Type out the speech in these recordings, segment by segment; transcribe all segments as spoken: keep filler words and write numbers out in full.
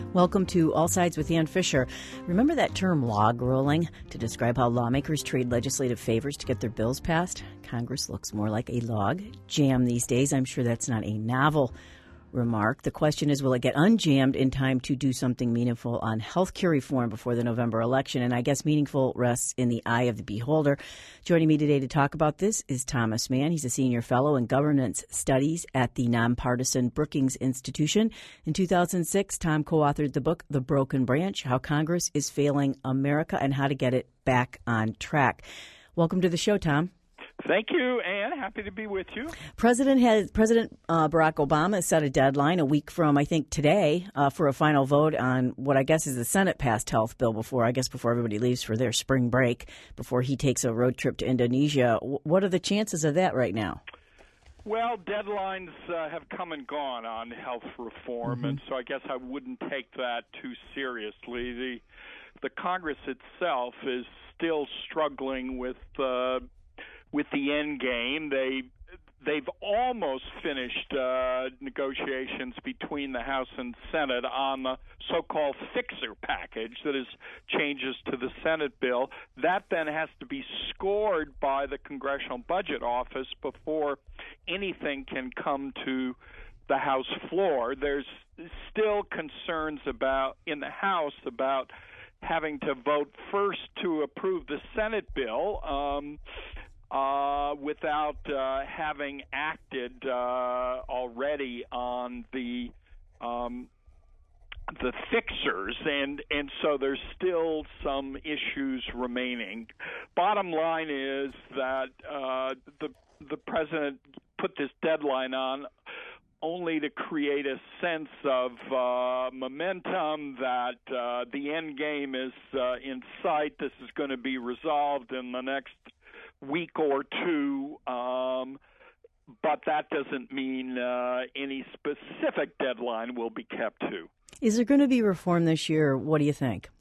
Welcome to All Sides with Ann Fisher. Remember that term log rolling to describe how lawmakers trade legislative favors to get their bills passed? Congress looks more like a log jam these days. I'm sure that's not a novel remark. The question is, will it get unjammed in time to do something meaningful on health care reform before the November election? And I guess meaningful rests in the eye of the beholder. Joining me today to talk about this is Thomas Mann. He's a senior fellow in governance studies at the nonpartisan Brookings Institution. In two thousand six, Tom co-authored the book, The Broken Branch, How Congress is Failing America and How to Get It Back on Track. Welcome to the show, Tom. Thank you, Ann. Happy to be with you. President has President uh, Barack Obama has set a deadline a week from, I think, today uh, for a final vote on what I guess is the Senate-passed health bill before, I guess, before everybody leaves for their spring break, before he takes a road trip to Indonesia. W- what are the chances of that right now? Well, deadlines uh, have come and gone on health reform, mm-hmm. and so I guess I wouldn't take that too seriously. The, the Congress itself is still struggling with uh, with the end game. They they've almost finished uh, negotiations between the House and Senate on the so-called fixer package, that is changes to the Senate bill. That then has to be scored by the Congressional Budget Office before anything can come to the House floor. There's still concerns about in the House about having to vote first to approve the Senate bill um, Uh, without uh, having acted uh, already on the um, the fixers, and and so there's still some issues remaining. Bottom line is that uh, the the president put this deadline on only to create a sense of uh, momentum that uh, the end game is uh, in sight. This is going to be resolved in the next week or two, um, but that doesn't mean uh, any specific deadline will be kept to. Is there going to be reform this year? What do you think?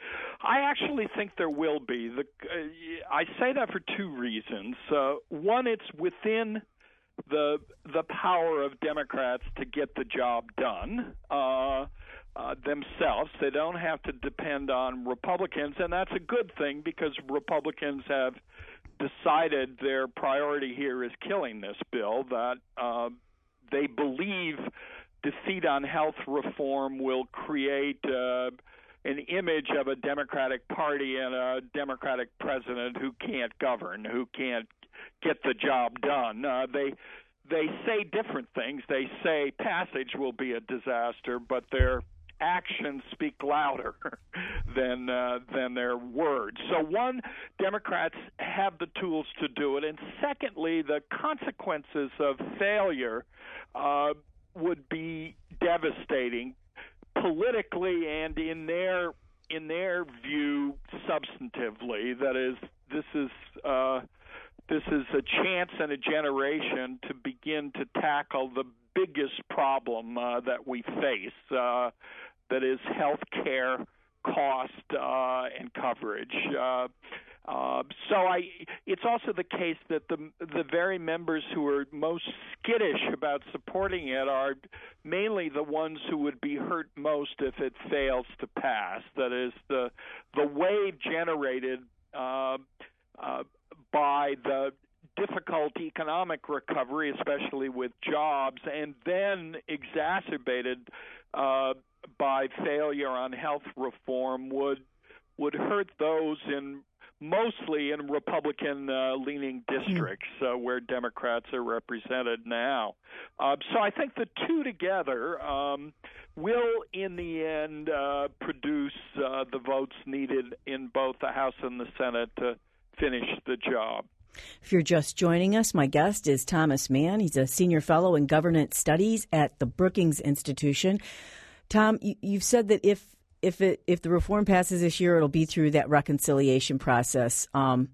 I actually think there will be. The, uh, I say that for two reasons. Uh, one, it's within the the power of Democrats to get the job done uh, uh, themselves. They don't have to depend on Republicans, and that's a good thing because Republicans have decided their priority here is killing this bill, that uh, they believe defeat on health reform will create uh, an image of a Democratic Party and a Democratic president who can't govern, who can't get the job done. Uh, they they say different things. They say passage will be a disaster, but their actions speak louder than uh, than their words. So one, Democrats have the tools to do it, and secondly, the consequences of failure uh, would be devastating politically and in their in their view substantively. That is, this is uh, this is a chance and a generation to begin to tackle the biggest problem uh, that we face. Uh, that is health care cost uh, and coverage. Uh, uh, so I, it's also the case that the the very members who are most skittish about supporting it are mainly the ones who would be hurt most if it fails to pass. That is, the the wave generated uh, uh, by the difficult economic recovery, especially with jobs, and then exacerbated uh, by failure on health reform would would hurt those in mostly in Republican-leaning uh, districts uh, where Democrats are represented now. Uh, so I think the two together um, will, in the end, uh, produce uh, the votes needed in both the House and the Senate to finish the job. If you're just joining us, my guest is Thomas Mann. He's a senior fellow in governance studies at the Brookings Institution. Tom, you've said that if if it if the reform passes this year, it'll be through that reconciliation process. Um,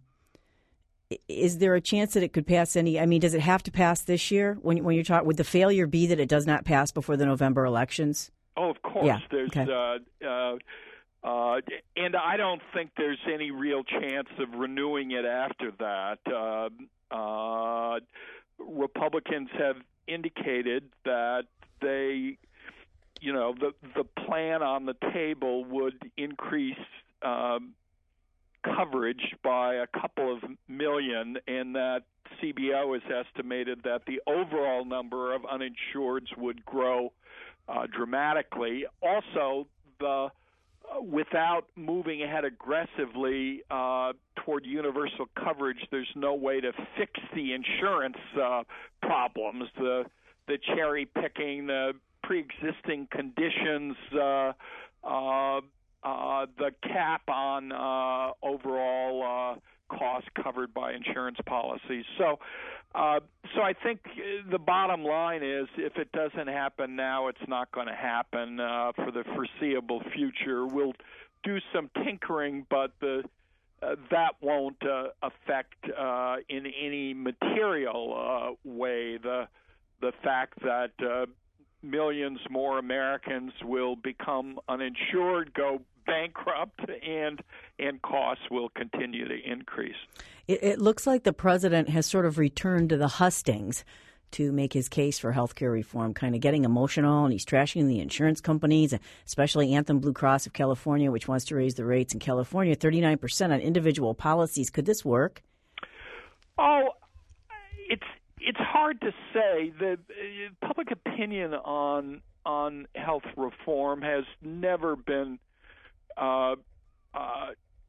is there a chance that it could pass any? I mean, does it have to pass this year? When when you're talking, would the failure be that it does not pass before the November elections? Oh, of course. Yeah. There's okay. uh, uh, uh, and I don't think there's any real chance of renewing it after that. Uh, uh, Republicans have indicated that they you know, the the plan on the table would increase um, coverage by a couple of million, and that C B O has estimated that the overall number of uninsureds would grow uh, dramatically. Also, the uh, without moving ahead aggressively uh, toward universal coverage, there's no way to fix the insurance uh, problems, the the cherry picking, the pre-existing conditions, uh, uh, uh, the cap on uh, overall uh, costs covered by insurance policies. So, uh, so I think the bottom line is, if it doesn't happen now, it's not going to happen uh, for the foreseeable future. We'll do some tinkering, but the uh, that won't uh, affect uh, in any material uh, way the the fact that uh, millions more Americans will become uninsured, go bankrupt, and and costs will continue to increase. It, it looks like the president has sort of returned to the hustings to make his case for health care reform, kind of getting emotional, and he's trashing the insurance companies, especially Anthem Blue Cross of California, which wants to raise the rates in California thirty-nine percent on individual policies. Could this work? Oh, it's It's hard to say. The uh, public opinion on on health reform has never been uh, uh,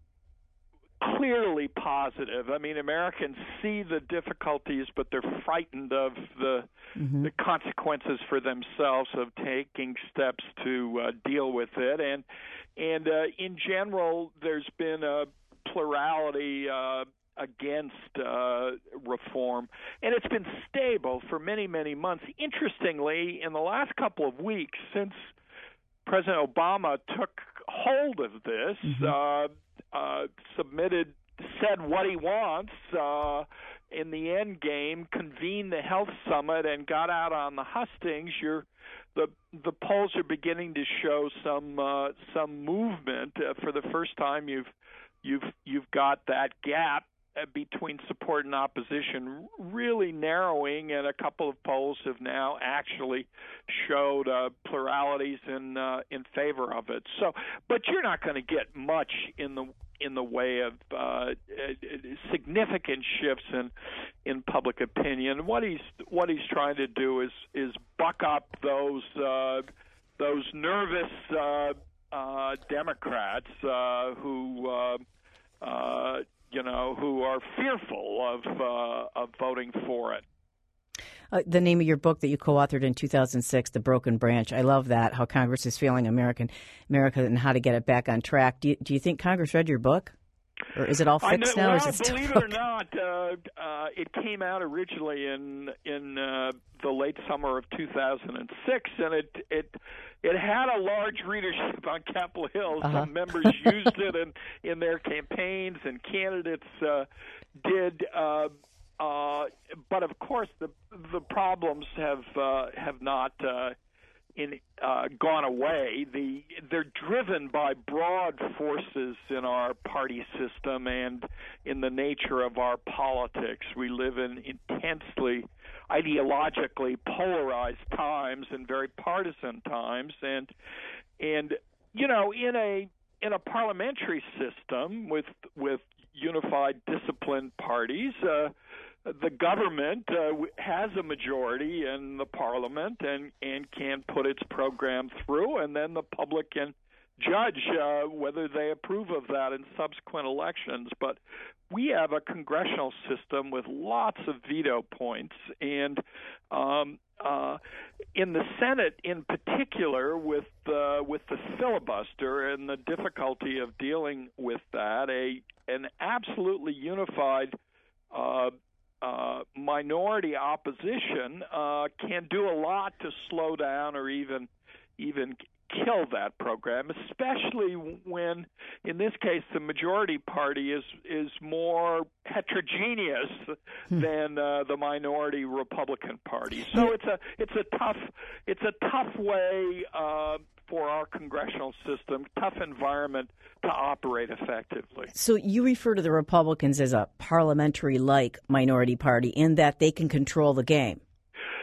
clearly positive. I mean, Americans see the difficulties, but they're frightened of the mm-hmm. the consequences for themselves of taking steps to uh, deal with it. And and uh, in general, there's been a plurality Uh, against uh, reform, and it's been stable for many, many months. Interestingly, in the last couple of weeks, since President Obama took hold of this, mm-hmm. uh, uh, submitted, said what he wants, uh, in the end game, convened the health summit and got out on the hustings, you're the the polls are beginning to show some uh, some movement. Uh, for the first time, you've you've you've got that gap between support and opposition really narrowing, and a couple of polls have now actually showed uh, pluralities in uh, in favor of it. So, but you're not going to get much in the in the way of uh, significant shifts in in public opinion. What he's what he's trying to do is is buck up those uh, those nervous uh, uh, Democrats uh, who. Uh, uh, you know, who are fearful of uh, of voting for it. Uh, the name of your book that you co-authored in two thousand six, The Broken Branch. I love that, how Congress is failing American America and how to get it back on track. Do you, do you think Congress read your book? Or is it all fixed know, now? Well, or is it still believe broke? it or not, uh, uh, it came out originally in in uh, the late summer of two thousand six, and it it it had a large readership on Capitol Hill. Uh-huh. Some members used it in in their campaigns, and candidates uh, did. Uh, uh, but of course, the the problems have uh, have not. Uh, In, uh, gone away. The they're driven by broad forces in our party system and in the nature of our politics. We live in intensely ideologically polarized times and very partisan times, and and you know in a in a parliamentary system with with unified disciplined parties. Uh, The government uh, has a majority in the parliament and, and can put its program through, and then the public can judge uh, whether they approve of that in subsequent elections. But we have a congressional system with lots of veto points, and um, uh, in the Senate in particular, with uh, with the filibuster and the difficulty of dealing with that, a an absolutely unified uh, Uh, minority opposition uh, can do a lot to slow down or even even kill that program, especially when, in this case, the majority party is is more heterogeneous hmm. than uh, the minority Republican Party. So it's a it's a tough it's a tough way uh, for our congressional system, tough environment to operate effectively. So you refer to the Republicans as a parliamentary-like minority party in that they can control the game.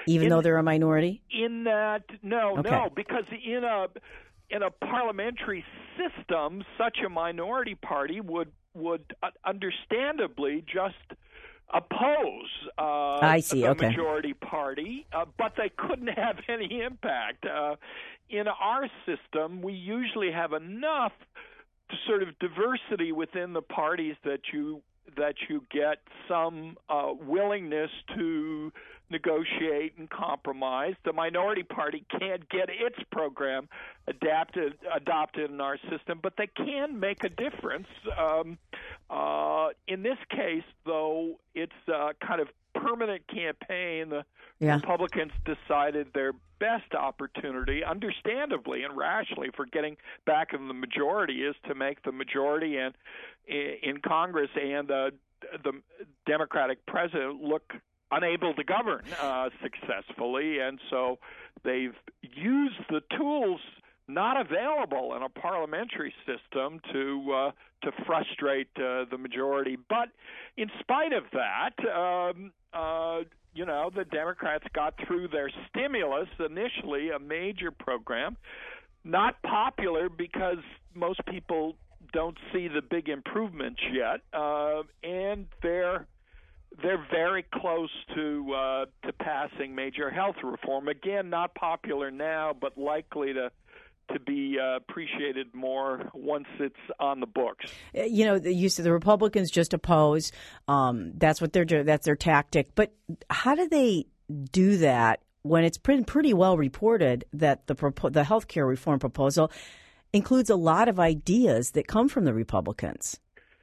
Even in, though they're a minority? In that, no, okay. no, because in a in a parliamentary system, such a minority party would would understandably just oppose uh, I see. the okay. majority party, uh, but they couldn't have any impact. Uh, in our system, we usually have enough sort of diversity within the parties that you that you get some uh, willingness to negotiate and compromise. The minority party can't get its program adapted adopted in our system, but they can make a difference. Um, uh, in this case, though, it's a kind of permanent campaign. The yeah. Republicans decided their best opportunity, understandably and rationally, for getting back in the majority is to make the majority and in Congress and uh, the Democratic president look unable to govern uh, successfully, and so they've used the tools not available in a parliamentary system to uh, to frustrate uh, the majority. But in spite of that, um, uh, you know, the Democrats got through their stimulus, initially a major program, not popular because most people don't see the big improvements yet, uh, and they're they're very close to uh, to passing major health reform. Again, not popular now, but likely to to be uh, appreciated more once it's on the books. You know, you said the Republicans just oppose. Um, that's what they're doing. That's their tactic. But how do they do that when it's been pretty well reported that the propo- the health care reform proposal includes a lot of ideas that come from the Republicans?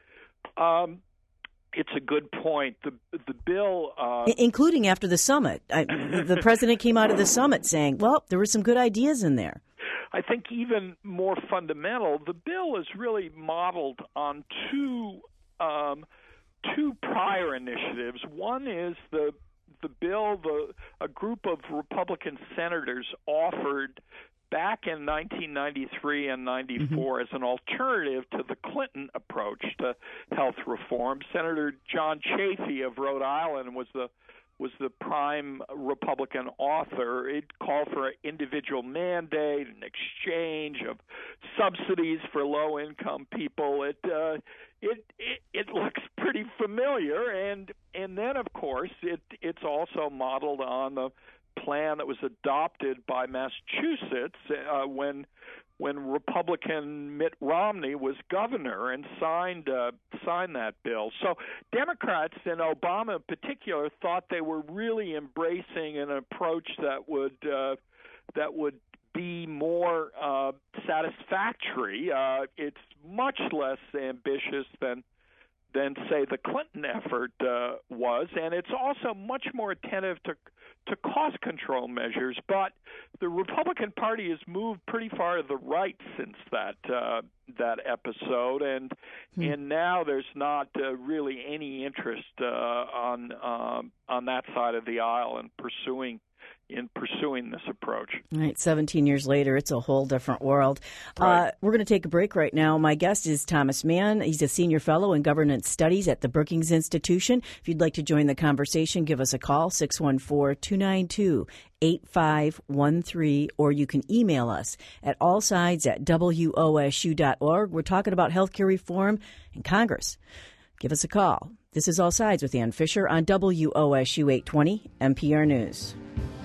Um, it's a good point. The the bill, uh, I- including after the summit, I, the president came out of the summit saying, "Well, there were some good ideas in there." I think even more fundamental, the bill is really modeled on two um, two prior initiatives. One is the the bill the a group of Republican senators offered back in nineteen ninety-three and ninety-four mm-hmm. as an alternative to the Clinton approach to health reform. Senator John Chafee of Rhode Island was the was the prime Republican author. It called for an individual mandate, an exchange of subsidies for low-income people. It, uh, it it it looks pretty familiar, and and then of course it it's also modeled on the plan that was adopted by Massachusetts uh, when when Republican Mitt Romney was governor and signed uh, signed that bill. So Democrats, and Obama in particular, thought they were really embracing an approach that would uh, that would be more uh, satisfactory. Uh, it's much less ambitious than than say the Clinton effort uh, was, and it's also much more attentive to to cost control measures. But the Republican Party has moved pretty far to the right since that uh, that episode, and hmm. and now there's not uh, really any interest uh, on um, on that side of the aisle in pursuing. in pursuing this approach. All right, seventeen years later, it's a whole different world. Right. Uh, we're going to take a break right now. My guest is Thomas Mann. He's a senior fellow in governance studies at the Brookings Institution. If you'd like to join the conversation, give us a call, six one four, two nine two, eight five one three, or you can email us at allsides at W O S U dot org. We're talking about health care reform in Congress. Give us a call. This is All Sides with Ann Fisher on W O S U eight twenty N P R News.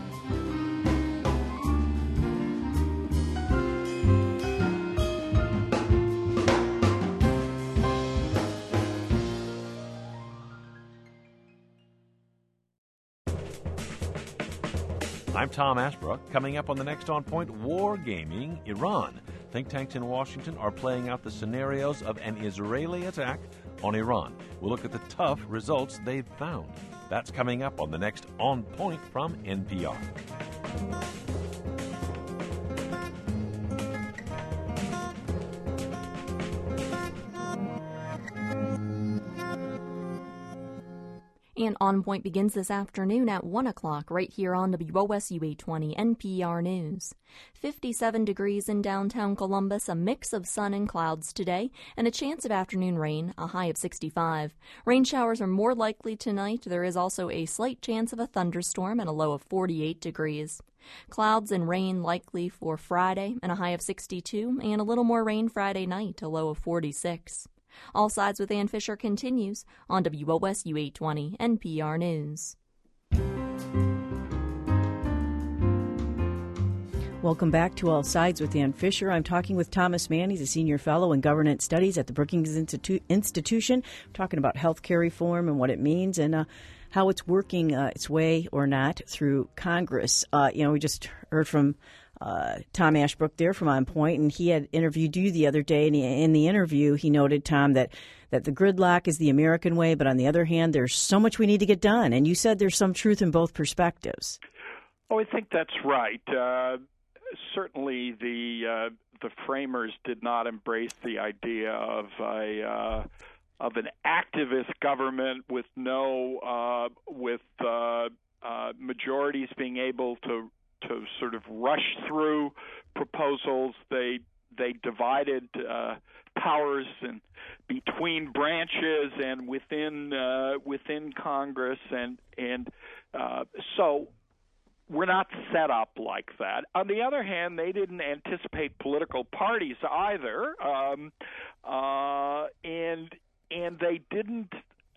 I'm Tom Ashbrook. Coming up on the next On Point, war gaming Iran. Think tanks in Washington are playing out the scenarios of an Israeli attack on Iran. We'll look at the tough results they've found. That's coming up on the next On Point from N P R. And On Point begins this afternoon at one o'clock right here on W O S U eight twenty N P R News. fifty-seven degrees in downtown Columbus, a mix of sun and clouds today, and a chance of afternoon rain, a high of sixty-five. Rain showers are more likely tonight. There is also a slight chance of a thunderstorm and a low of forty-eight degrees. Clouds and rain likely for Friday, and a high of sixty-two, and a little more rain Friday night, a low of forty-six. All Sides with Ann Fisher continues on W O S U eight twenty N P R News. Welcome back to All Sides with Ann Fisher. I'm talking with Thomas Mann. He's a senior fellow in governance studies at the Brookings Institu- Institution. We're talking about health care reform and what it means and uh, how it's working uh, its way or not through Congress. Uh, you know, we just heard from Uh, Tom Ashbrook there from On Point, and he had interviewed you the other day, and he, in the interview he noted, Tom, that, that the gridlock is the American way, but on the other hand, there's so much we need to get done, and you said there's some truth in both perspectives. Oh, I think that's right. Uh, certainly the uh, the framers did not embrace the idea of a uh, of an activist government with no uh, with uh, uh, majorities being able to to sort of rush through proposals. They they divided uh, powers and between branches and within uh, within Congress, and and uh, so we're not set up like that. On the other hand, they didn't anticipate political parties either, um, uh, and and they didn't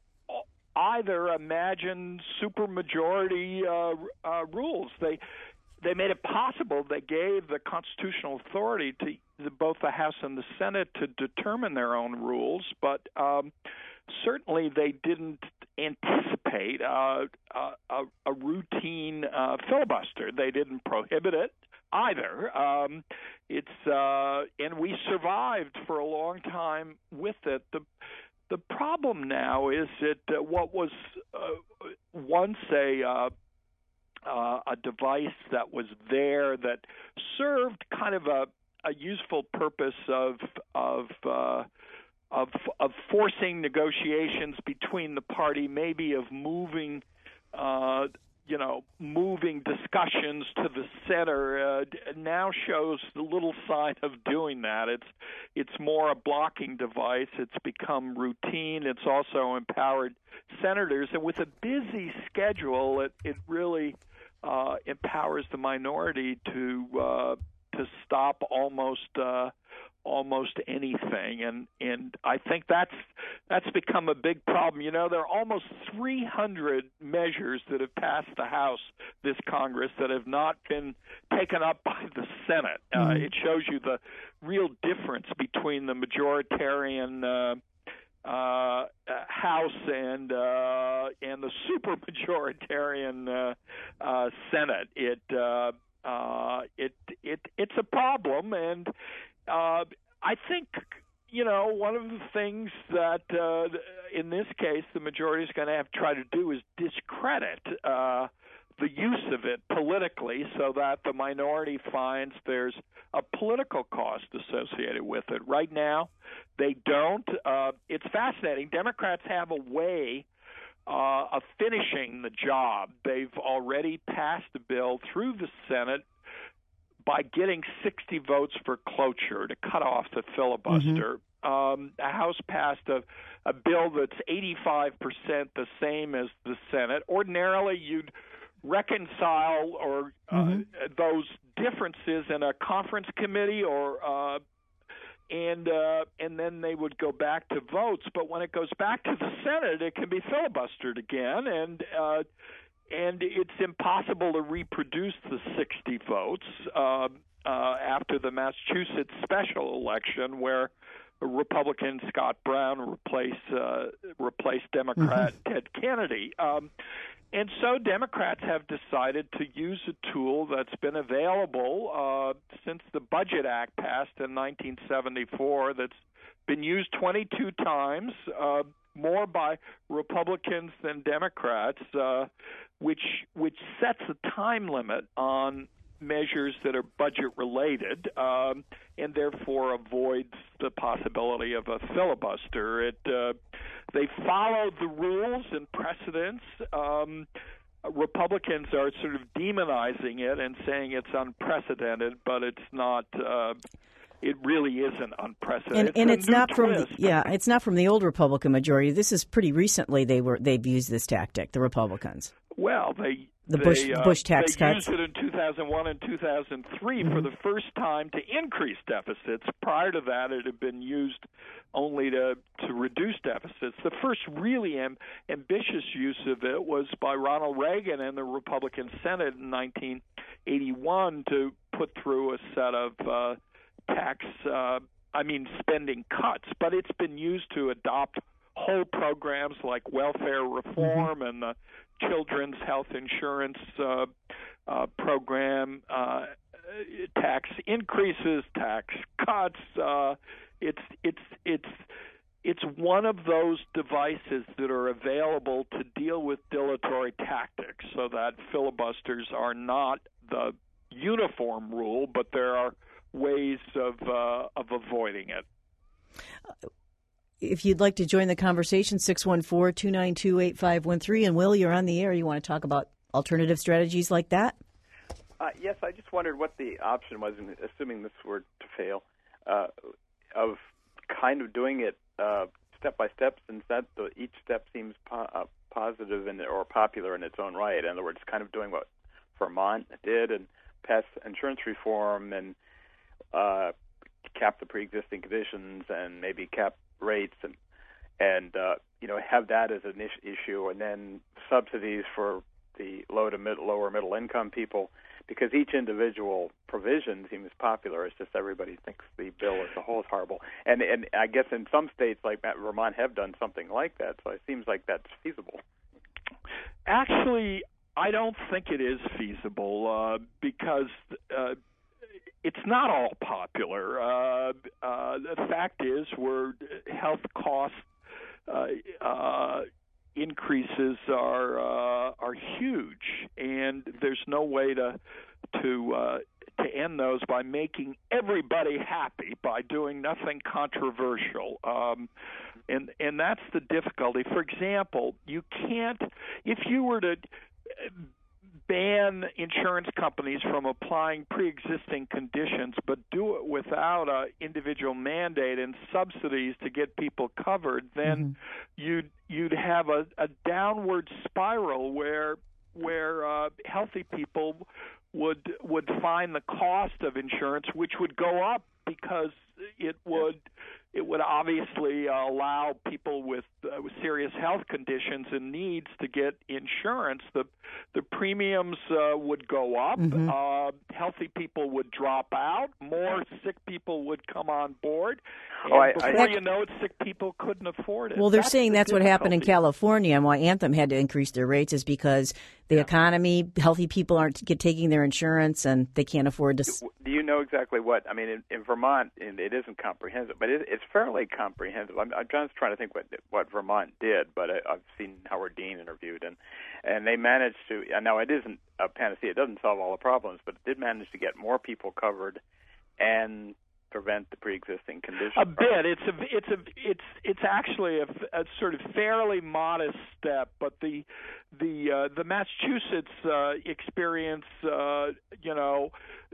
either imagine supermajority uh, uh, rules. They They made it possible. They gave the constitutional authority to the, both the House and the Senate to determine their own rules, but um, certainly they didn't anticipate uh, a, a routine uh, filibuster. They didn't prohibit it either. Um, it's uh, and we survived for a long time with it. The the problem now is that uh, what was uh, once a uh, Uh, a device that was there that served kind of a, a useful purpose of of uh, of of forcing negotiations between the party, maybe of moving, uh, you know, moving discussions to the center. Uh, now shows the little sign of doing that. It's it's more a blocking device. It's become routine. It's also empowered senators, and with a busy schedule, it it really Uh, empowers the minority to uh, to stop almost uh, almost anything, and and I think that's that's become a big problem. You know, there are almost three hundred measures that have passed the House this Congress that have not been taken up by the Senate. Uh, mm-hmm. It shows you the real difference between the majoritarian Uh, Uh, House and uh, and the supermajoritarian uh, uh, Senate. It uh, uh, it it it's a problem, and uh, I think you know one of the things that uh, in this case the majority is going to have to try to do is discredit Uh, the use of it politically, so that the minority finds there's a political cost associated with it. Right now, they don't. Uh, it's fascinating. Democrats have a way uh, of finishing the job. They've already passed a bill through the Senate by getting sixty votes for cloture to cut off the filibuster. Mm-hmm. Um, the House passed a, a bill that's eighty-five percent the same as the Senate. Ordinarily, you'd reconcile or uh, mm-hmm. those differences in a conference committee, or uh, and uh, and then they would go back to votes. But when it goes back to the Senate, it can be filibustered again, and uh, and it's impossible to reproduce the sixty votes uh, uh, after the Massachusetts special election, where Republican Scott Brown replaced uh, replaced Democrat mm-hmm. Ted Kennedy. Um, And so Democrats have decided to use a tool that's been available uh, since the Budget Act passed in nineteen seventy-four, that's been used twenty-two times, uh, more by Republicans than Democrats, uh, which which sets a time limit on measures that are budget-related, um, and therefore avoids the possibility of a filibuster. It uh, they follow the rules and precedents. Um, Republicans are sort of demonizing it and saying it's unprecedented, but it's not. Uh, it really isn't unprecedented. And, and it's, it's not from the, twist. yeah, it's not from the old Republican majority. This is pretty recently they were they've used this tactic. The Republicans. Well, they the they, Bush uh, Bush tax they cuts. used it in two thousand one and two thousand three mm-hmm. for the first time to increase deficits. Prior to that, it had been used only to to reduce deficits. The first really am, ambitious use of it was by Ronald Reagan and the Republican Senate in nineteen eighty-one to put through a set of uh, tax, uh, I mean, spending cuts. But it's been used to adopt whole programs like welfare reform mm-hmm. and the Children's Health Insurance uh, uh, Program, uh, tax increases, tax cuts. Uh, it's it's it's it's one of those devices that are available to deal with dilatory tactics, so that filibusters are not the uniform rule, but there are ways of uh, of avoiding it. If you'd like to join the conversation, six one four, two nine two, eight five one three. And, Will, you're on the air. You want to talk about alternative strategies like that? Uh, yes, I just wondered what the option was, assuming this were to fail, uh, of kind of doing it uh, step by step, since that the, each step seems po- uh, positive and or popular in its own right. In other words, kind of doing what Vermont did and pass insurance reform and uh, cap the pre-existing conditions and maybe cap rates and and uh, you know have that as an is- issue, and then subsidies for the low to mid lower middle income people, because each individual provision seems popular. It's just everybody thinks the bill as a whole is horrible, and and I guess in some states like Vermont have done something like that, so it seems like that's feasible. Actually, I don't think it is feasible uh, because. Uh, It's not all popular. Uh, uh, the fact is, we're health cost uh, uh, increases are uh, are huge, and there's no way to to uh, to end those by making everybody happy by doing nothing controversial. Um, and and that's the difficulty. For example, you can't if you were to ban insurance companies from applying pre-existing conditions, but do it without an individual mandate and subsidies to get people covered, then mm-hmm. you'd you'd have a, a downward spiral where where uh, healthy people would would find the cost of insurance, which would go up because it would it would obviously allow people with, uh, with serious health conditions and needs to get insurance. The the premiums uh, would go up. Mm-hmm. Uh, healthy people would drop out. More sick people would come on board. And oh, I, before I, you know it, sick people couldn't afford it. Well, they're that's saying the that's what happened in California, and why Anthem had to increase their rates is because the yeah. economy, healthy people aren't get, taking their insurance, and they can't afford to. Do, do you know exactly what? I mean, in, in Vermont, it isn't comprehensive, but it, it's fairly comprehensive. I'm, I'm just trying to think what what Vermont did, but I, I've seen Howard Dean interviewed, and and they managed to. Now, it isn't a panacea; it doesn't solve all the problems, but it did manage to get more people covered and prevent the pre-existing condition. A bit. It's a. It's a. It's. It's actually a, a sort of fairly modest step, but the the uh, the Massachusetts uh, experience, uh, you know,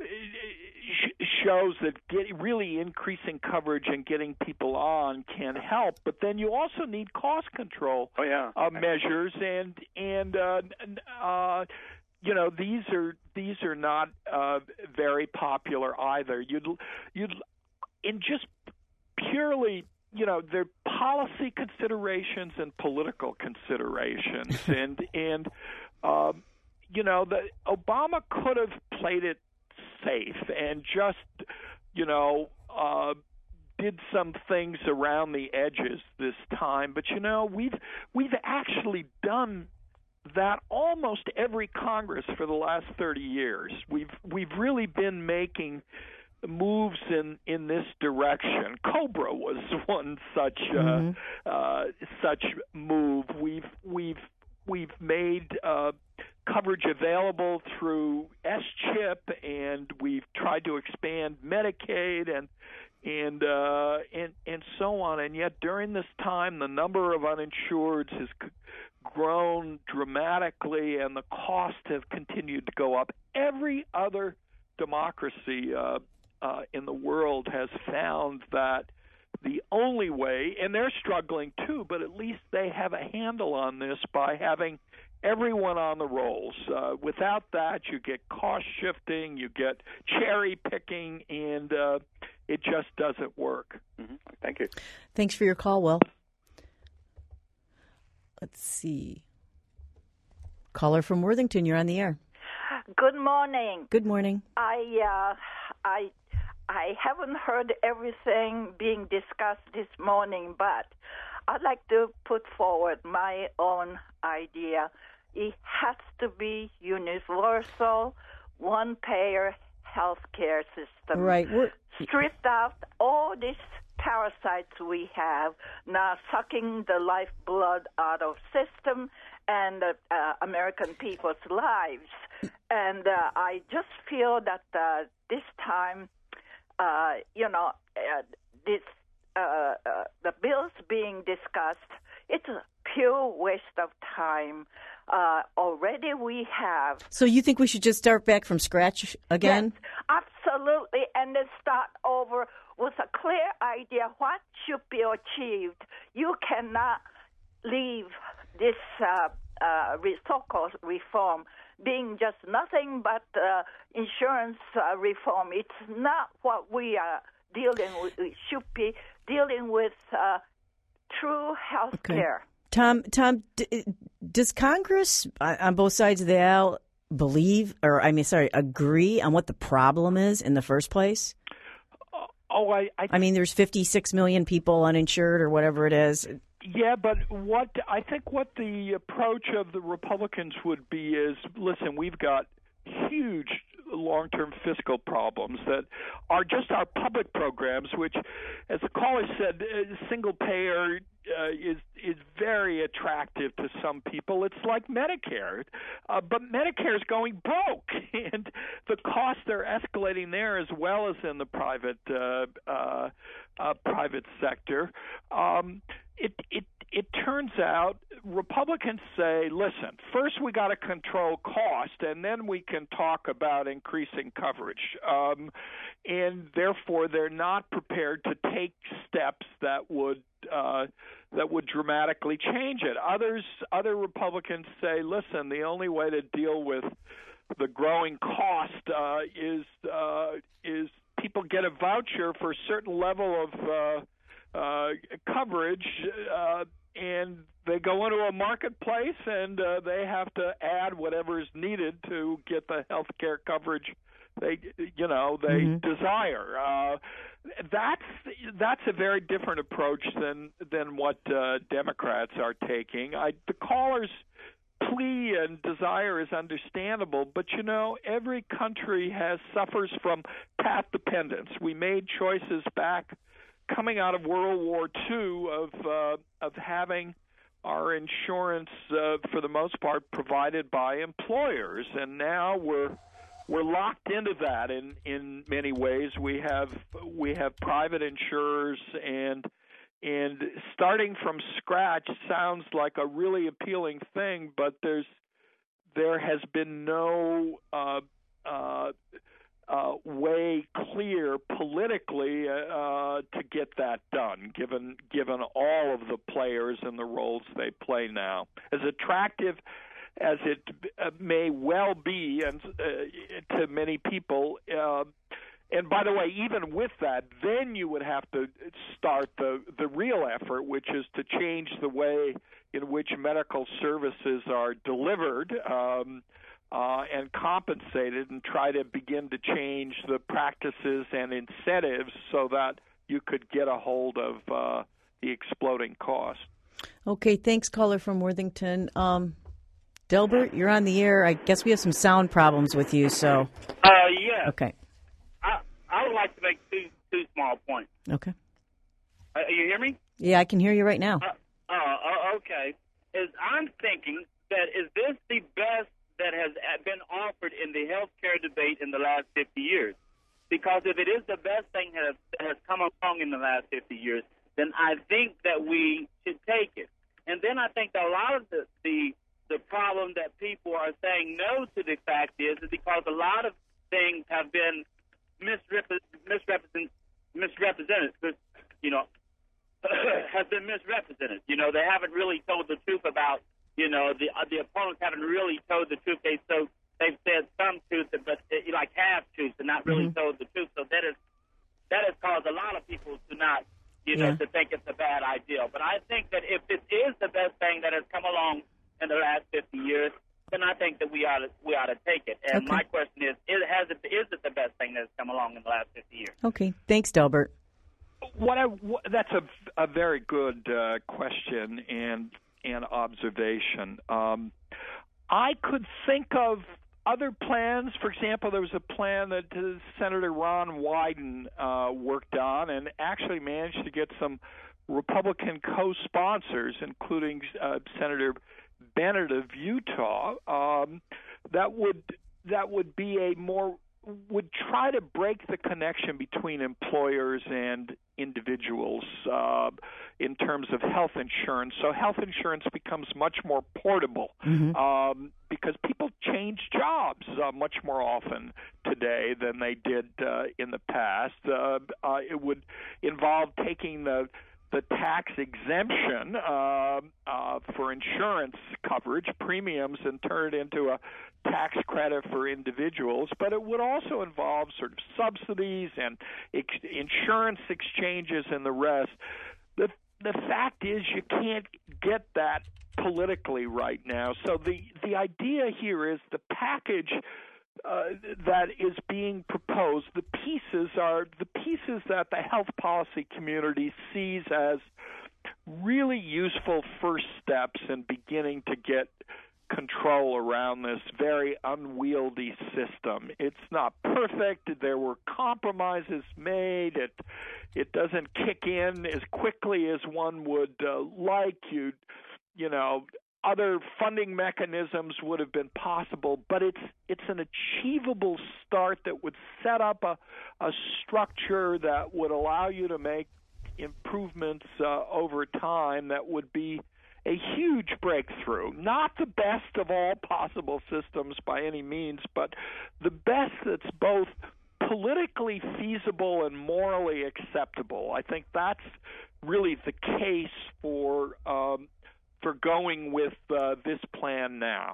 sh- shows that get, really increasing coverage and getting people on can help. But then you also need cost control oh, yeah. uh, measures, and and uh, uh, you know these are these are not uh, very popular either. You'd you'd in just purely. You know, there are policy considerations and political considerations, and and um, you know, the Obama could have played it safe and just you know uh, did some things around the edges this time. But you know, we've we've actually done that almost every Congress for the last thirty years. We've we've really been making moves in, in this direction. COBRA was one such uh, mm-hmm. uh, such move. We've we've we've made uh, coverage available through S CHIP tried to expand Medicaid and and uh, and and so on. And yet, during this time, the number of uninsureds has c- grown dramatically, and the costs have continued to go up. Every other democracy uh, uh, in the world has found that the only way, and they're struggling too, but at least they have a handle on this by having everyone on the rolls. Uh, without that, you get cost shifting, you get cherry picking, and uh, it just doesn't work. Mm-hmm. Thank you. Thanks for your call, Will. Let's see. Caller from Worthington, you're on the air. Good morning. Good morning. I uh, I I haven't heard everything being discussed this morning, but I'd like to put forward my own idea. It has to be universal, one-payer health care system. Right. We're... Stripped out all these parasites we have, now sucking the lifeblood out of system and uh, uh, American people's lives. And uh, I just feel that uh, this time, uh, you know, uh, this uh, uh, the bills being discussed, it's a pure waste of time. Uh, already we have. So you think we should just start back from scratch again? Yes, absolutely, and then start over with a clear idea what should be achieved. You cannot leave this uh, uh, so-called reform being just nothing but uh, insurance uh, reform. It's not what we are dealing with. We should be dealing with uh, true health okay. care. Tom, Tom, d- does Congress on both sides of the aisle believe, or I mean, sorry, agree on what the problem is in the first place? Oh, I. I, I mean, there's fifty-six million people uninsured, or whatever it is. Yeah, but what I think what the approach of the Republicans would be is, listen, we've got huge long-term fiscal problems that are just our public programs, which, as the caller said, single payer uh, is is very attractive to some people. It's like Medicare, uh, but Medicare is going broke, and the costs are escalating there as well as in the private uh, uh, uh, private sector. Um, it it it turns out Republicans say, listen, first we got to control cost, and then we can talk about increasing coverage. Um, and therefore, they're not prepared to take steps that would uh, that would dramatically change it. Others, other Republicans say, listen, the only way to deal with the growing cost uh, is uh, is people get a voucher for a certain level of uh, uh, coverage, uh, and they go into a marketplace and uh, they have to add whatever is needed to get the health care coverage they, you know, they mm-hmm. desire. Uh, that's that's a very different approach than than what uh, Democrats are taking. I, the caller's plea and desire is understandable, but you know, every country has suffers from path dependence. We made choices back coming out of World War Two of uh, of having our insurance, uh, for the most part, provided by employers, and now we're we're locked into that in, in many ways. We have we have private insurers, and and starting from scratch sounds like a really appealing thing, but there's there has been no uh, uh, uh, way clear politically uh, to get that done, given given all of the players and the roles they play now. As attractive as it may well be, and uh, to many people, uh, and by the way, even with that, then you would have to start the the real effort, which is to change the way in which medical services are delivered um, uh, and compensated, and try to begin to change the practices and incentives so that you could get a hold of uh, the exploding cost. Okay, thanks, caller from Worthington. Um, Delbert, you're on the air. I guess we have some sound problems with you, so. Uh, yeah. Okay. I I would like to make two two small points. Okay. Uh, you hear me? Yeah, I can hear you right now. Uh, uh, uh, okay. Is I'm thinking that is this the best that has been offered in the health care debate in the last fifty years? because if it is the best thing that has, has come along in the last fifty years, then I think that we should take it. And then I think that a lot of the, the the problem that people are saying no to the fact is, is because a lot of things have been misrepre- misrepresent, misrepresented, you know, has been misrepresented. You know, they haven't really told the truth about, you know, the uh, the opponents haven't really told the truth. They so they've said some truth, but uh, like half truth, and not really mm-hmm. told the truth. So that is that has caused a lot of people to not, you know, yeah. to think it's a bad idea. But I think that if this is the best thing that has come along in the last fifty years, then I think that we ought to, we ought to take it. And okay. my question is, is, has it, is it the best thing that has come along in the last fifty years? Okay. Thanks, Delbert. What I, what, that's a, a very good uh, question and and observation. Um, I could think of other plans. For example, there was a plan that uh, Senator Ron Wyden uh, worked on and actually managed to get some Republican co-sponsors, including uh, Senator Bennett of Utah, um, that would that would be a more would try to break the connection between employers and individuals uh, in terms of health insurance. So health insurance becomes much more portable mm-hmm. um, because people change jobs uh, much more often today than they did uh, in the past. Uh, uh, it would involve taking the the tax exemption uh, uh, for insurance coverage premiums and turn it into a tax credit for individuals, but it would also involve sort of subsidies and ex- insurance exchanges and the rest. The the fact is you can't get that politically right now. So the, the idea here is the package Uh, that is being proposed, the pieces are the pieces that the health policy community sees as really useful first steps in beginning to get control around this very unwieldy system. It's not perfect. There were compromises made. It it doesn't kick in as quickly as one would uh, like. You, you know, other funding mechanisms would have been possible, but it's it's an achievable start that would set up a, a structure that would allow you to make improvements uh, over time that would be a huge breakthrough. Not the best of all possible systems by any means, but the best that's both politically feasible and morally acceptable. I think that's really the case for um, for going with uh, this plan now.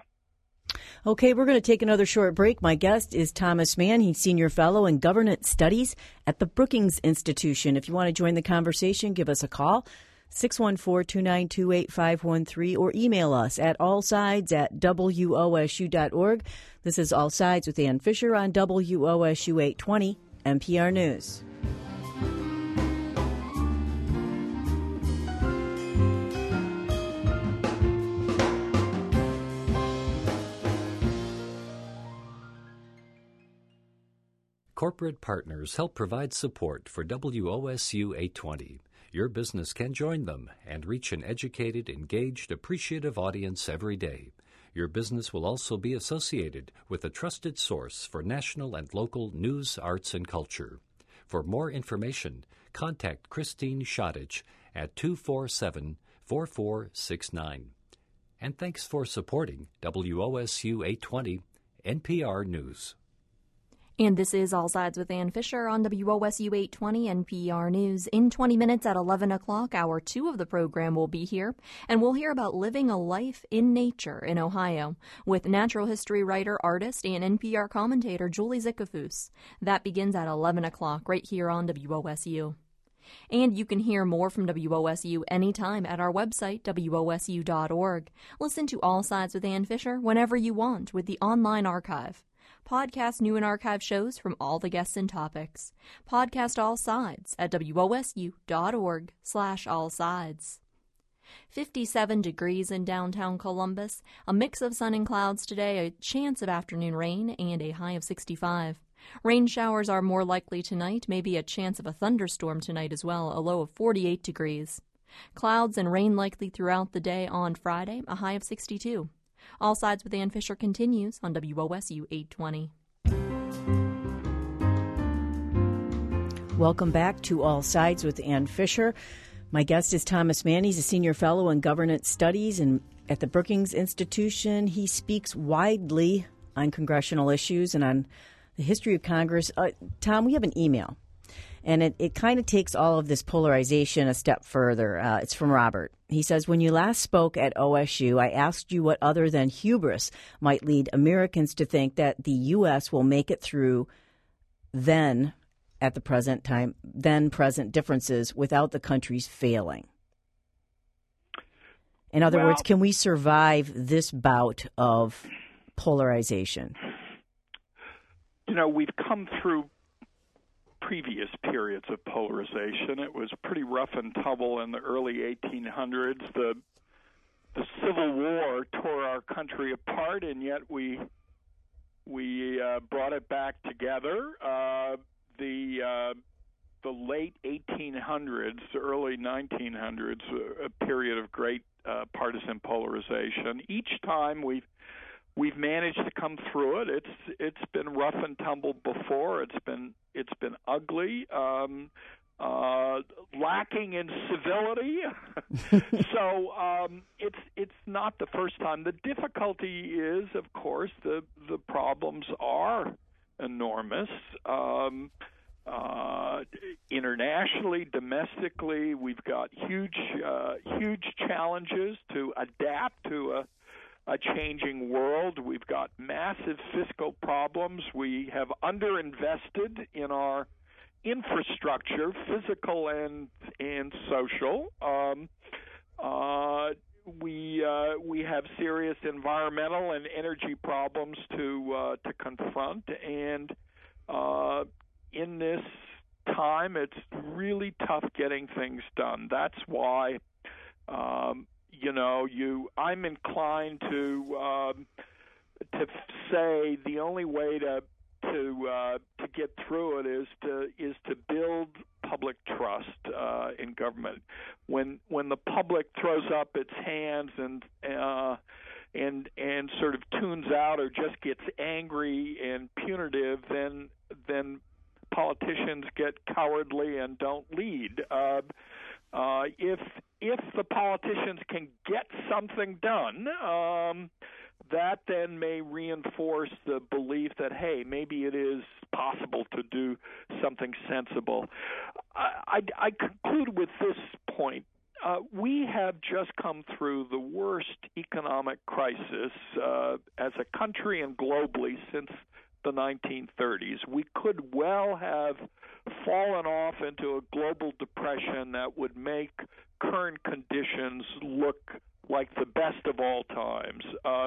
Okay, we're going to take another short break. My guest is Thomas Mann. He's Senior Fellow in Governance Studies at the Brookings Institution. If you want to join the conversation, give us a call, six one four, two nine two, eight five one three, or email us at allsides at W O S U dot org. This is All Sides with Ann Fisher on W O S U eight twenty N P R News. Corporate partners help provide support for W O S U eight twenty. Your business can join them and reach an educated, engaged, appreciative audience every day. Your business will also be associated with a trusted source for national and local news, arts, and culture. For more information, contact Christine Shottich at two four seven, four four six nine. And thanks for supporting W O S U eight twenty N P R News. And this is All Sides with Ann Fisher on W O S U eight twenty N P R News. In twenty minutes at eleven o'clock, hour two of the program will be here, and we'll hear about living a life in nature in Ohio with natural history writer, artist, and N P R commentator Julie Zickafoose. That begins at eleven o'clock right here on W O S U. And you can hear more from W O S U anytime at our website, W O S U dot org. Listen to All Sides with Ann Fisher whenever you want with the online archive. Podcast new and archive shows from all the guests and topics. Podcast All Sides at W O S U dot org slash all sides. fifty-seven degrees in downtown Columbus, a mix of sun and clouds today, a chance of afternoon rain, and a high of sixty-five. Rain showers are more likely tonight, maybe a chance of a thunderstorm tonight as well, a low of forty-eight degrees. Clouds and rain likely throughout the day on Friday, a high of sixty-two. All Sides with Ann Fisher continues on W O S U eight twenty. Welcome back to All Sides with Ann Fisher. My guest is Thomas Mann. He's a senior fellow in governance studies and at the Brookings Institution. He speaks widely on congressional issues and on the history of Congress. Uh, Tom, we have an email, and it, it kind of takes all of this polarization a step further. Uh, it's from Robert. He says, when you last spoke at O S U, I asked you what other than hubris might lead Americans to think that the U S will make it through then at the present time, then present differences without the country's failing. In other well, words, can we survive this bout of polarization? You know, we've come through previous periods of polarization. It was pretty rough and tumble in the early eighteen hundreds. The the Civil War tore our country apart, and yet we we uh, brought it back together. Uh, the uh, the late eighteen hundreds, early nineteen hundreds, a period of great uh, partisan polarization. Each time we've we've managed to come through it. It's it's been rough and tumble before. It's been it's been ugly, um, uh, lacking in civility. so um, it's it's not the first time. The difficulty is, of course, the the problems are enormous. Um, uh, internationally, domestically, we've got huge, uh, huge challenges to adapt to a, a changing world. We've got massive fiscal problems. We have underinvested in our infrastructure, physical and and social. Um, uh, we uh, we have serious environmental and energy problems to uh, to confront, and uh, in this time, it's really tough getting things done. That's why, um, you know, you I'm inclined to um, to say the only way to to uh, to get through it is to is to build public trust uh, in government. When when the public throws up its hands and uh, and and sort of tunes out or just gets angry and punitive, then then politicians get cowardly and don't lead. Uh, uh, if if the politicians can get something done, um, that then may reinforce the belief that, hey, maybe it is possible to do something sensible. I, I, I conclude with this point. Uh, we have just come through the worst economic crisis uh, as a country and globally since the nineteen thirties. We could well have fallen off into a global depression that would make current conditions look like the best of all times. Uh,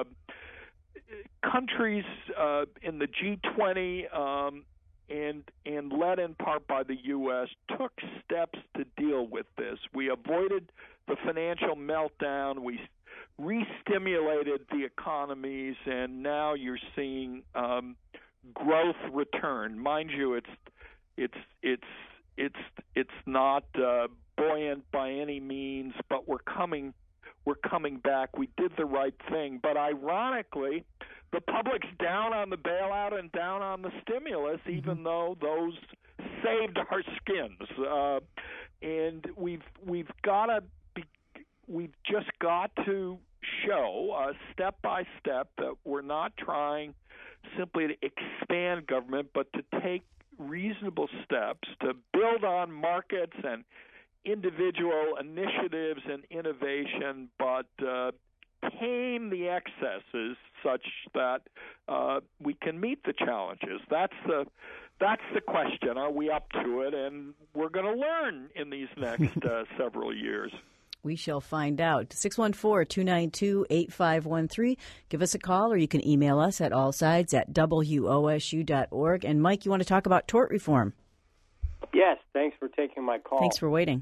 countries uh, in the G twenty um, and and led in part by the U S took steps to deal with this. We avoided the financial meltdown. We re-stimulated the economies, and now you're seeing um, growth return. Mind you, it's it's it's it's it's not uh, buoyant by any means, but we're coming we're coming back. We did the right thing, but ironically, the public's down on the bailout and down on the stimulus, mm-hmm. even though those saved our skins. Uh, and we've we've got to be, we've just got to show uh, step by step that we're not trying simply to expand government, but to take reasonable steps to build on markets and individual initiatives and innovation, but uh, tame the excesses such that uh, we can meet the challenges. That's the that's the question. Are we up to it? And we're going to learn in these next uh, several years. We shall find out. six one four, two nine two, eight five one three. Give us a call, or you can email us at allsides at W O S U dot org. And, Mike, you want to talk about tort reform? Yes, thanks for taking my call. Thanks for waiting.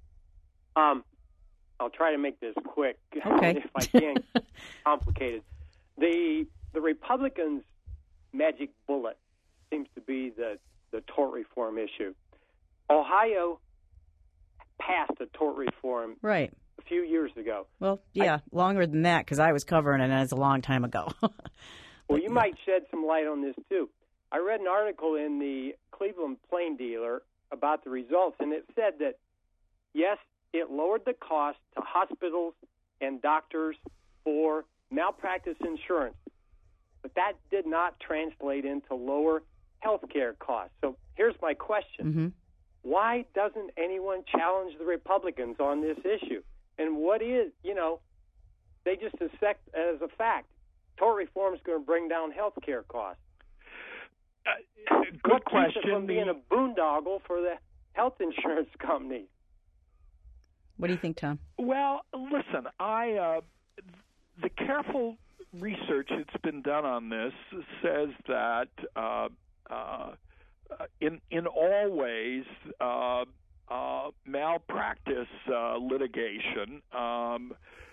Um, I'll try to make this quick, okay. if I can. Complicated. The the Republicans' magic bullet seems to be the, the tort reform issue. Ohio passed a tort reform right. a few years ago. Well, yeah, I, longer than that because I was covering it and it's a long time ago. Well, but, you yeah. might shed some light on this, too. I read an article in the Cleveland Plain Dealer about the results, and it said that, yes, it lowered the cost to hospitals and doctors for malpractice insurance, but that did not translate into lower health care costs. So here's my question. Mm-hmm. Why doesn't anyone challenge the Republicans on this issue? And what is, you know, they just accept as a fact, tort reform is going to bring down health care costs. Uh, good what question. keeps it from being a boondoggle for the health insurance companies? What do you think, Tom? Well, listen, I uh, the careful research that's been done on this says that uh, uh, in in all ways, uh, uh, malpractice uh, litigation, um,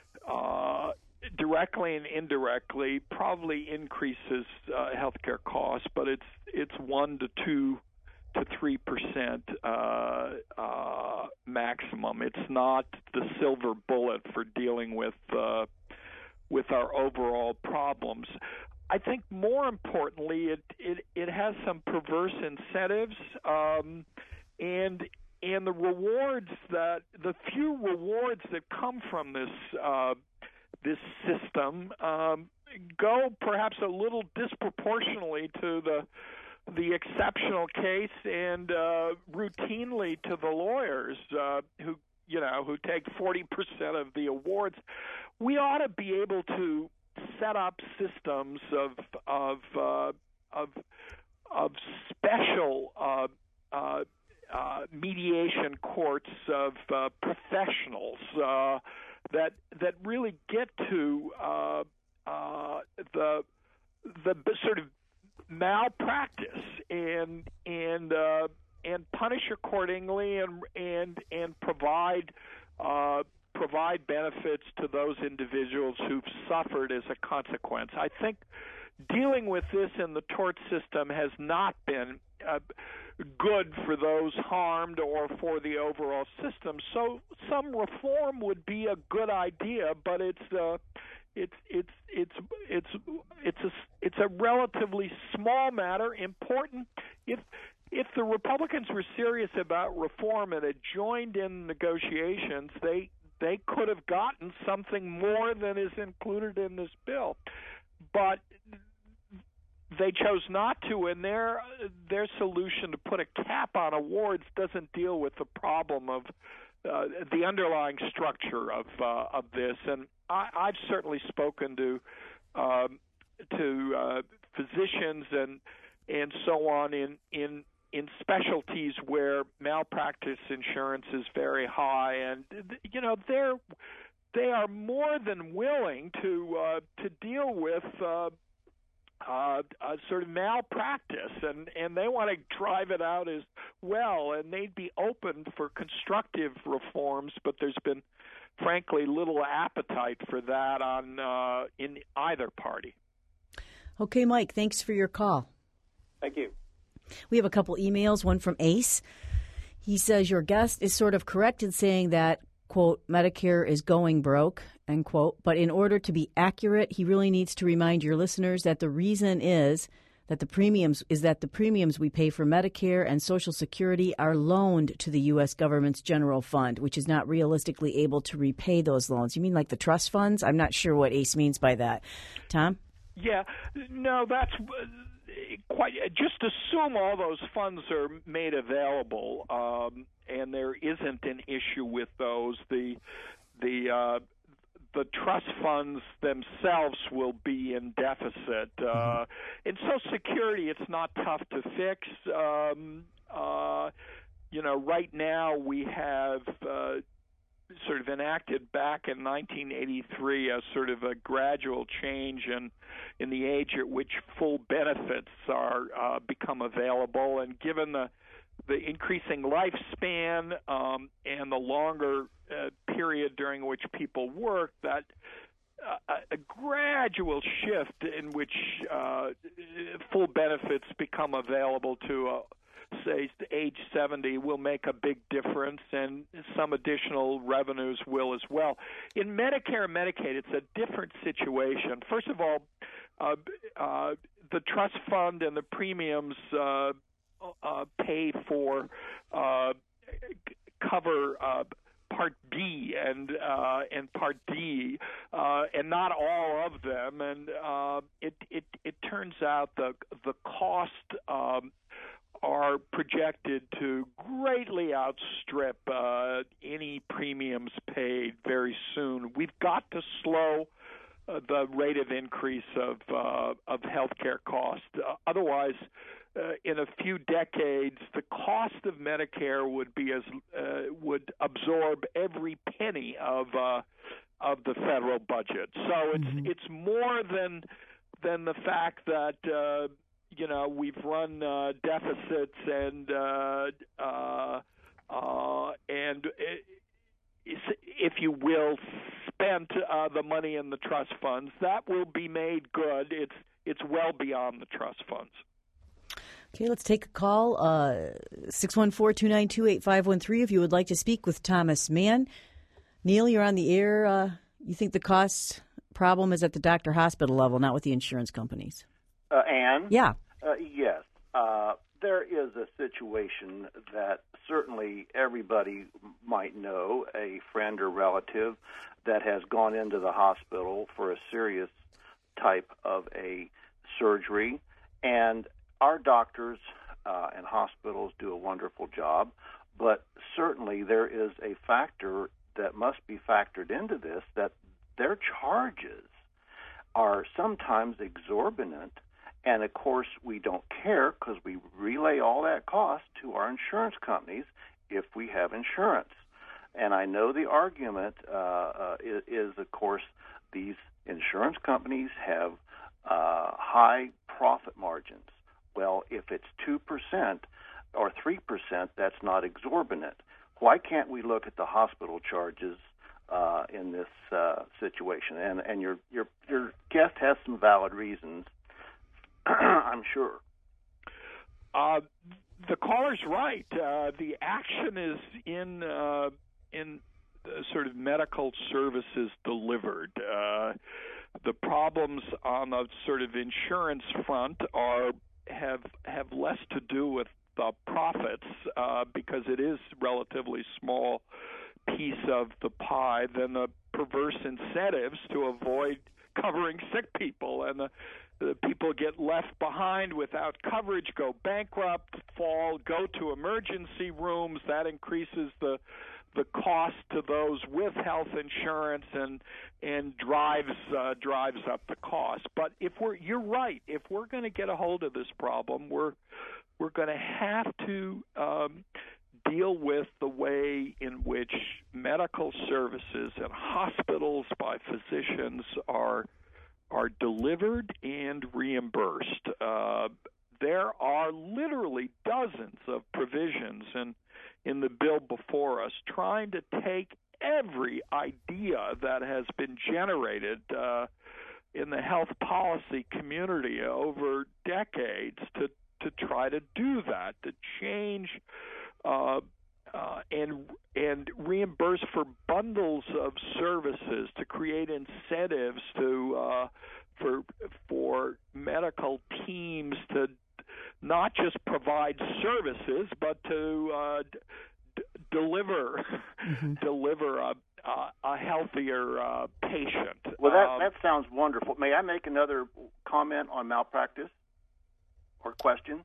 uh, directly and indirectly, probably increases uh, healthcare costs, but it's it's one to two to three percent uh, uh, maximum. It's not the silver bullet for dealing with uh, with our overall problems. I think more importantly, it it, it has some perverse incentives, um, and and the rewards that the few rewards that come from this uh, this system um, go perhaps a little disproportionately to the the exceptional case and uh, routinely to the lawyers uh, who you know who take forty percent of the awards. We ought to be able to set up systems of of uh, of of special uh, uh, uh, mediation courts of uh, professionals uh, that that really get to uh, uh, the the sort of malpractice and and uh, and punish accordingly and and and provide uh, provide benefits to those individuals who've suffered as a consequence. I think dealing with this in the tort system has not been uh, good for those harmed or for the overall system. So some reform would be a good idea, but it's uh, it's it's it's it's it's a it's a relatively small matter. Important if if the Republicans were serious about reform and had joined in negotiations, they they could have gotten something more than is included in this bill, but they chose not to, and their their solution to put a cap on awards doesn't deal with the problem of uh, the underlying structure of uh, of this. And I, I've certainly spoken to um, to uh, physicians and and so on in in. in specialties where malpractice insurance is very high, and you know they're they are more than willing to uh, to deal with uh, uh, uh, sort of malpractice, and and they want to drive it out as well, and they'd be open for constructive reforms, but there's been frankly little appetite for that on uh, in either party. Okay, Mike, thanks for your call. Thank you. We have a couple emails, one from Ace. He says, your guest is sort of correct in saying that, quote, Medicare is going broke, end quote. But in order to be accurate, he really needs to remind your listeners that the reason is that the premiums is that the premiums we pay for Medicare and Social Security are loaned to the U S government's general fund, which is not realistically able to repay those loans. You mean like the trust funds? I'm not sure what Ace means by that. Tom? Yeah, no, that's quite. Just assume all those funds are made available, um, and there isn't an issue with those. The the uh, the trust funds themselves will be in deficit. Uh, in Social Security, it's not tough to fix. Um, uh, you know, right now we have uh, sort of enacted back in nineteen eighty-three a sort of a gradual change in in the age at which full benefits are uh, become available, and given the the increasing lifespan um, and the longer uh, period during which people work, that uh, a gradual shift in which uh, full benefits become available to a say age seventy will make a big difference, and some additional revenues will as well. In Medicare and Medicaid, it's a different situation. First of all, uh, uh, the trust fund and the premiums uh, uh, pay for uh, are projected to greatly outstrip uh, any premiums paid very soon. We've got to slow uh, the rate of increase of uh, of healthcare costs. Uh, otherwise, uh, in a few decades, the cost of Medicare would be as uh, would absorb every penny of uh, of the federal budget. So it's mm-hmm. it's more than than the fact that uh, you know we've run uh, deficits and uh, uh, uh, and if you will spent uh, the money in the trust funds. That will be made good. It's it's well beyond the trust funds. Okay, let's take a call. Uh, six one four, two nine two, eight five one three if you would like to speak with Thomas Mann. Neil, you're on the air. Uh, you think the cost problem is at the doctor hospital level, not with the insurance companies? Uh, Anne? Yeah. Uh, yes. Uh, there is a situation that certainly everybody might know, a friend or relative that has gone into the hospital for a serious type of a surgery, and our doctors uh, and hospitals do a wonderful job, but certainly there is a factor that must be factored into this, that their charges are sometimes exorbitant, and of course we don't care because we relay all that cost to our insurance companies if we have insurance. And I know the argument uh, uh, is, is, of course, these insurance companies have uh, high profit margins. Well, if it's two percent or three percent, that's not exorbitant. Why can't we look at the hospital charges uh, in this uh, situation? And and your your your guest has some valid reasons, I'm sure. Uh, the caller's right. Uh, the action is in uh, in the sort of medical services delivered. Uh, the problems on the sort of insurance front are have have less to do with the profits uh, because it is relatively small piece of the pie than the perverse incentives to avoid covering sick people, and the, the people get left behind without coverage, go bankrupt, fall, go to emergency rooms. That increases the the cost to those with health insurance and and drives uh, drives up the cost. But if we're you're right, if we're going to get a hold of this problem, we're we're going to have to um, deal with the way in which medical services and hospitals by physicians are are delivered and reimbursed. Uh, there are literally dozens of provisions in in the bill before us trying to take every idea that has been generated uh, in the health policy community over decades to to try to do that, to change uh, uh, and and reimburse for bundles of services, to create incentives to uh, for for medical teams to not just provide services, but to uh, d- deliver mm-hmm. deliver a, a, a healthier uh, patient. Well, that um, that sounds wonderful. May I make another comment on malpractice or question?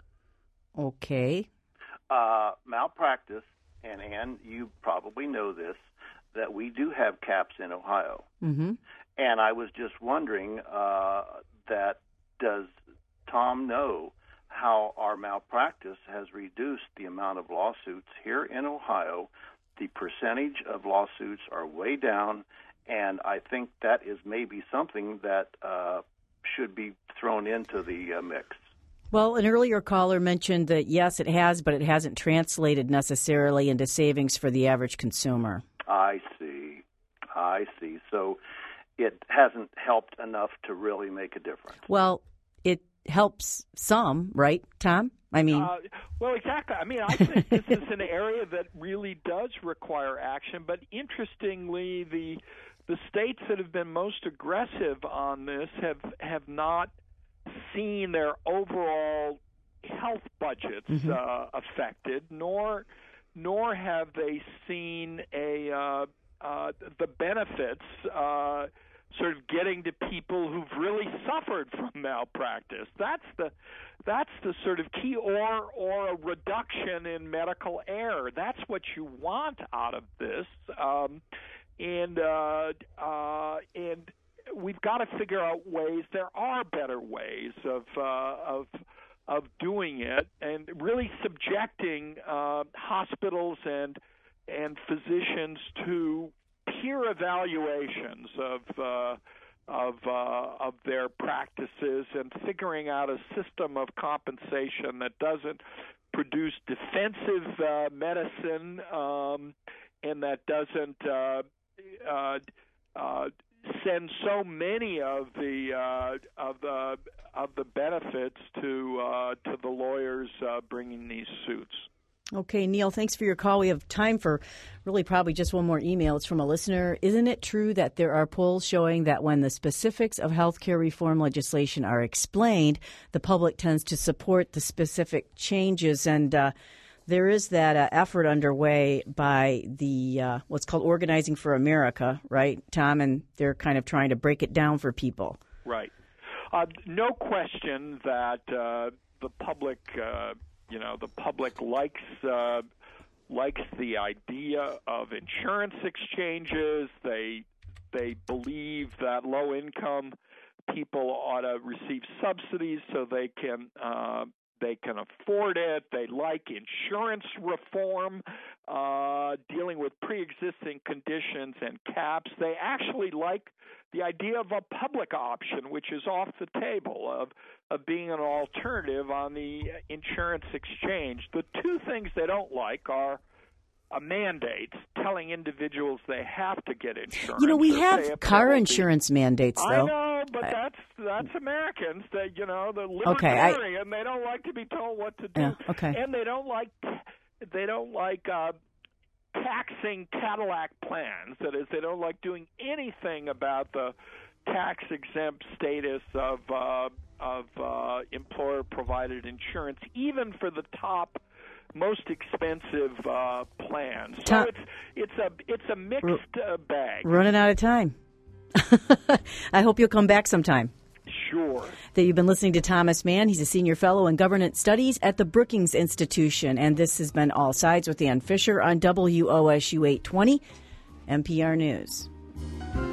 Okay. Uh, malpractice, and Ann, you probably know this, that we do have caps in Ohio. Mm-hmm. And I was just wondering uh, that does Tom know how our malpractice has reduced the amount of lawsuits here in Ohio? The percentage of lawsuits are way down, and I think that is maybe something that uh, should be thrown into the uh, mix. Well, an earlier caller mentioned that, yes, it has, but it hasn't translated necessarily into savings for the average consumer. I see. I see. So it hasn't helped enough to really make a difference. Well, it helps some, right, Tom? I mean, uh, well, exactly. I mean, I think this is an area that really does require action. But interestingly, the the states that have been most aggressive on this have have not seen their overall health budgets mm-hmm. uh, affected, nor nor have they seen a uh, uh, the benefits uh, sort of getting to people who've really suffered from malpractice. That's the that's the sort of key, or or a reduction in medical error. That's what you want out of this, um, and uh, uh, and we've got to figure out ways. There are better ways of uh, of of doing it, and really subjecting uh, hospitals and and physicians to peer evaluations of uh, of uh, of their practices, and figuring out a system of compensation that doesn't produce defensive uh, medicine um, and that doesn't uh, uh, uh, send so many of the uh, of the of the benefits to uh, to the lawyers uh, bringing these suits. Okay, Neil, thanks for your call. We have time for really probably just one more email. It's from a listener. Isn't it true that there are polls showing that when the specifics of health care reform legislation are explained, the public tends to support the specific changes? And uh, there is that uh, effort underway by the uh, what's called Organizing for America, right, Tom? And they're kind of trying to break it down for people. Right. Uh, no question that uh, the public uh, You know, the public likes uh, likes the idea of insurance exchanges. They they believe that low-income people ought to receive subsidies so they can uh, they can afford it. They like insurance reform, uh, dealing with pre-existing conditions and caps. They actually like the idea of a public option, which is off the table, of of being an alternative on the insurance exchange. The two things they don't like are a mandate telling individuals they have to get insurance. You know, we have car insurance mandates, though. I know, but that's that's Americans. That you know, the libertarian. Okay, I, they don't like to be told what to do, yeah, okay. and they don't like they don't like uh, taxing Cadillac plans. That is, they don't like doing anything about the tax exempt status of uh, of uh, employer provided insurance, even for the top, most expensive uh, plans. So Tom, it's it's a it's a mixed uh, bag. Running out of time. I hope you'll come back sometime. Sure. That you've been listening to Thomas Mann. He's a senior fellow in governance studies at the Brookings Institution, and this has been All Sides with Ann Fisher on W O S U eight twenty N P R News.